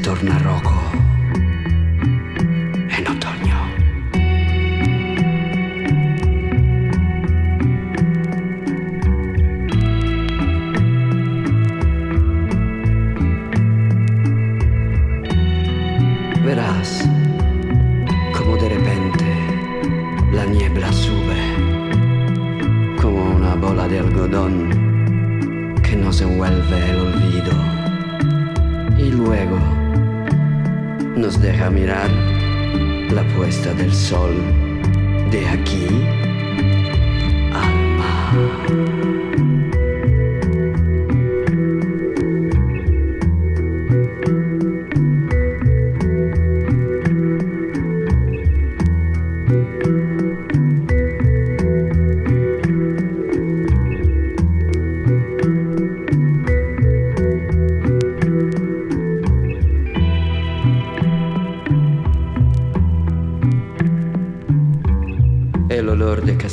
torna roco en otoño. Verás como de repente la niebla sube como una bola de algodón que nos envuelve el olvido y luego nos deja mirar la puesta del sol de aquí al mar. El olor de